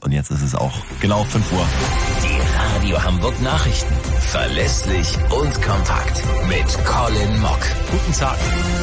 Und jetzt ist es auch genau 5 Uhr. Die Radio Hamburg Nachrichten. Verlässlich und kompakt. Mit Colin Mock. Guten Tag.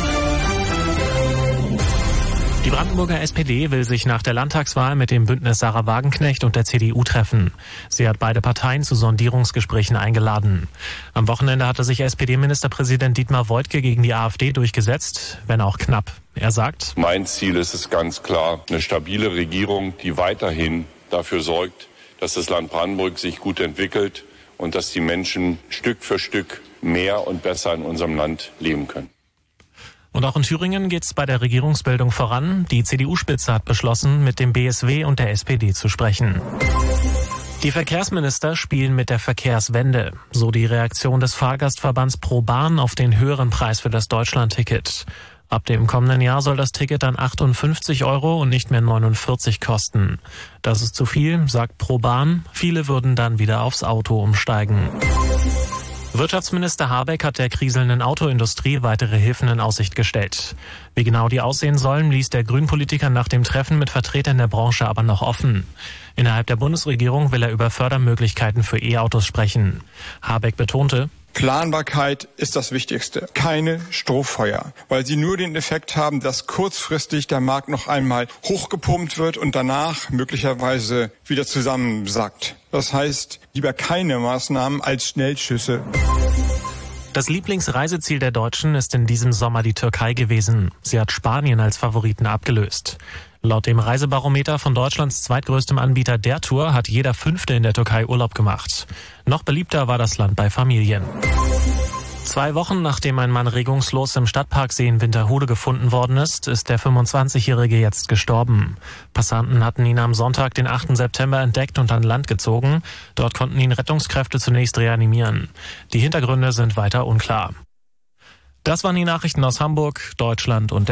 Die Brandenburger SPD will sich nach der Landtagswahl mit dem Bündnis Sarah Wagenknecht und der CDU treffen. Sie hat beide Parteien zu Sondierungsgesprächen eingeladen. Am Wochenende hatte sich SPD-Ministerpräsident Dietmar Woidke gegen die AfD durchgesetzt, wenn auch knapp. Er sagt: Mein Ziel ist es ganz klar, eine stabile Regierung, die weiterhin dafür sorgt, dass das Land Brandenburg sich gut entwickelt und dass die Menschen Stück für Stück mehr und besser in unserem Land leben können. Und auch in Thüringen geht es bei der Regierungsbildung voran. Die CDU-Spitze hat beschlossen, mit dem BSW und der SPD zu sprechen. Die Verkehrsminister spielen mit der Verkehrswende. So die Reaktion des Fahrgastverbands ProBahn auf den höheren Preis für das Deutschland-Ticket. Ab dem kommenden Jahr soll das Ticket dann 58 € und nicht mehr 49 kosten. Das ist zu viel, sagt ProBahn. Viele würden dann wieder aufs Auto umsteigen. Wirtschaftsminister Habeck hat der kriselnden Autoindustrie weitere Hilfen in Aussicht gestellt. Wie genau die aussehen sollen, ließ der Grünpolitiker nach dem Treffen mit Vertretern der Branche aber noch offen. Innerhalb der Bundesregierung will er über Fördermöglichkeiten für E-Autos sprechen. Habeck betonte: Planbarkeit ist das Wichtigste. Keine Strohfeuer, weil sie nur den Effekt haben, dass kurzfristig der Markt noch einmal hochgepumpt wird und danach möglicherweise wieder zusammensackt. Das heißt, lieber keine Maßnahmen als Schnellschüsse. Das Lieblingsreiseziel der Deutschen ist in diesem Sommer die Türkei gewesen. Sie hat Spanien als Favoriten abgelöst. Laut dem Reisebarometer von Deutschlands zweitgrößtem Anbieter der Tour hat jeder Fünfte in der Türkei Urlaub gemacht. Noch beliebter war das Land bei Familien. 2 Wochen nachdem ein Mann regungslos im Stadtparksee in Winterhude gefunden worden ist der 25-Jährige jetzt gestorben. Passanten hatten ihn am Sonntag, den 8. September, entdeckt und an Land gezogen. Dort konnten ihn Rettungskräfte zunächst reanimieren. Die Hintergründe sind weiter unklar. Das waren die Nachrichten aus Hamburg, Deutschland und der